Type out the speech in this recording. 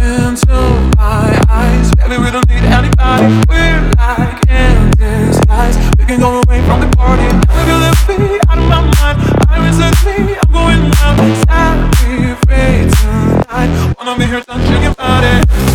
into my eyes. Baby, we don't need anybody. We're like endless lies. We can go away from the party. Now you lift me out of my mind. I resist me, I'm going wild. Set me free tonight. Wanna be here touching your body.